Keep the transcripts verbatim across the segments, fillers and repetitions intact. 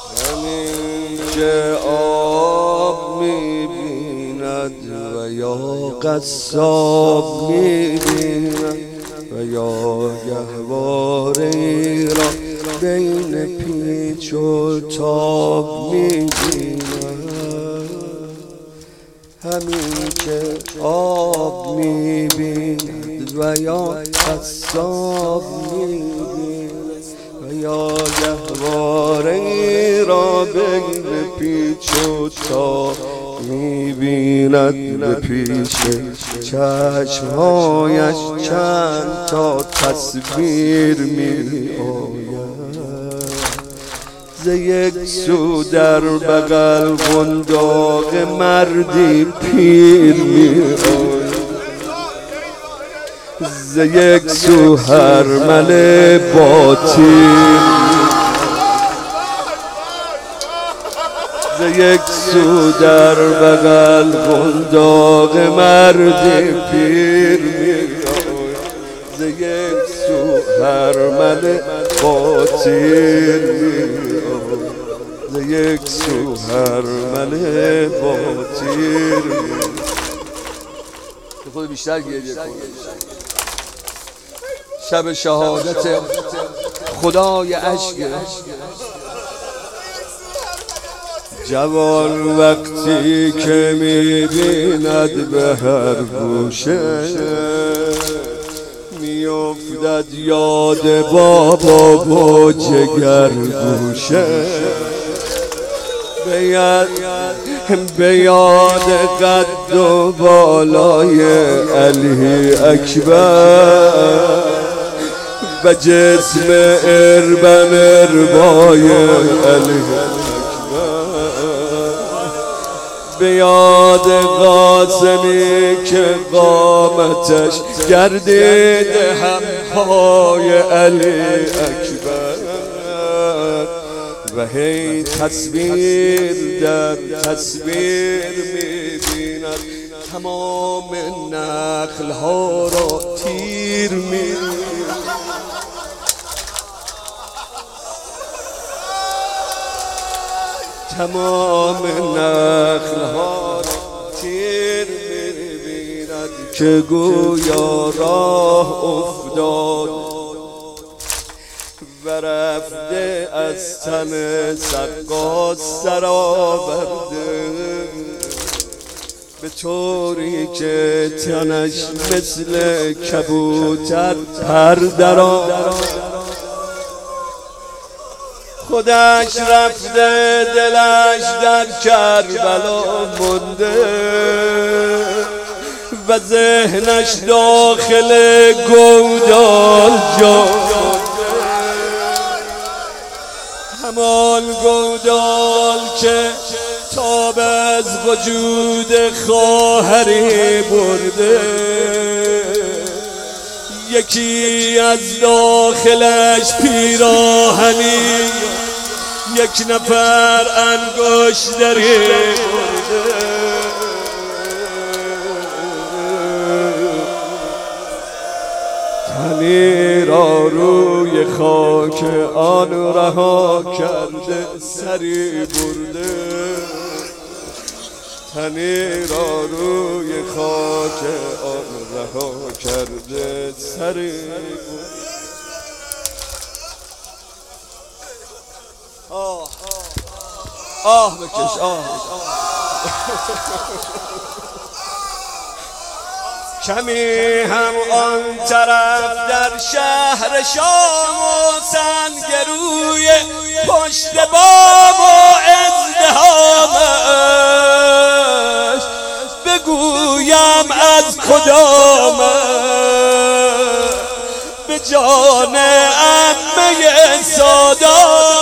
همین که آب می‌بیند و یا قصاب می‌بیند و یا گهواره را بین پیچ و تاب می‌بیند. همین که آب می‌بیند و یا قصاب می‌بیند و یا گهواره را بین پیچ و تاب می‌بیند. به پیش چشمهایش چند تا تصویر می‌آید. ز یک سو در بغل قنداق مردی پیر می‌آید، ز یک سو هرمل باطل، ز یک سو در بغل قنداق مردی پیر می‌آید، ز یک سو هرمل باطل می‌آید، ز یک سو هرمل باطل. خود بیشتر گریه کن. شب شهادت خدای اشک جوان وقتی که می‌بیند به هر گوشه می‌افتد یاد بابا و جگر گوشه، به یاد قد و بالای علی اکبر و جسم اربن اربای علی اکبر، به یاد قاسمی که قامتش گردید همپای علی اکبر و هی تصویر در تصویر می‌بیند، تمام نخل ها را تیر می‌بیند، تمام نخل ها را تیر می‌بیند که گویا راه افتاد و رفته از تن سقا سر آورده، به طوری که تنش مثل کبوتر پر درآورده. خودش رفته دلش در کربلا مونده و ذهنش داخل گودال جا، همان گودال که تاب از وجود خواهری برده، یکی از داخلش پیراهنی، یک نفر انگشتری برده. تنی را روی خاک آن رها کرده سری برده، تنی را روی خاک آن رها کرده سری برده. آه آه بکش آه کمی هم آن طرف در شهر شام و سنگروی پشت بام و ازدهامش بگویم از کدامش، به جان عمه سادات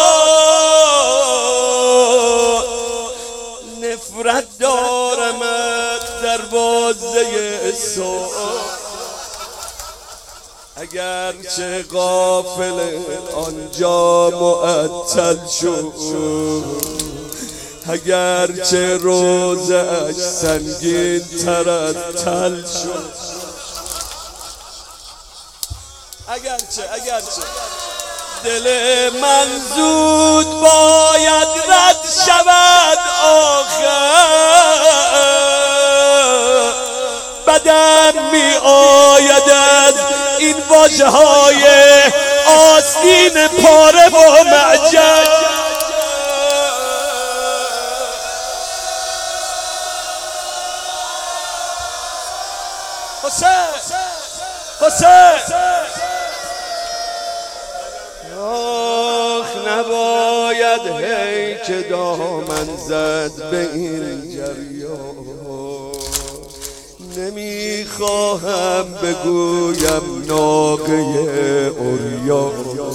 نفرت دارم دروازه سوال، اگرچه غافل آنجا معطل شد، اگرچه روزه اش سنگین تر از تل شد، اگرچه اگرچه دل من زود باید می آید از این واژه های آستین پاره و معجن. حسین حسین آخ نباید هی که دامن زد به این جریان. نمیخواهم بگویم ناقه اوریان،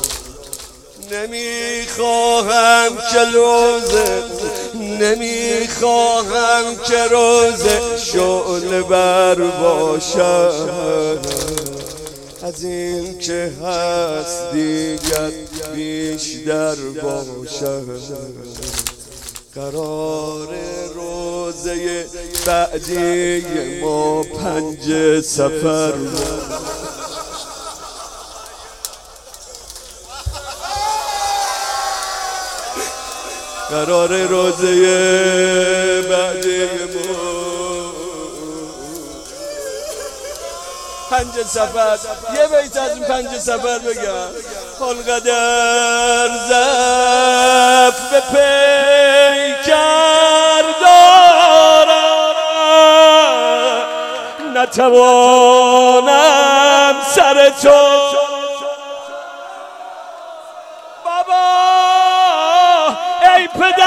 نمیخواهم که روزه نمیخواهم که روزه شعله بر باشد. از این که هست دیگر بیشتر باشد. قرار روزه بعدی ما پنج سفر قرار روزه بعدی ما پنج سفر. یه بیت از این پنج سفر بگم. خلقدر زف به پیکر دارم، نتوانم سر تو بابا ای پدر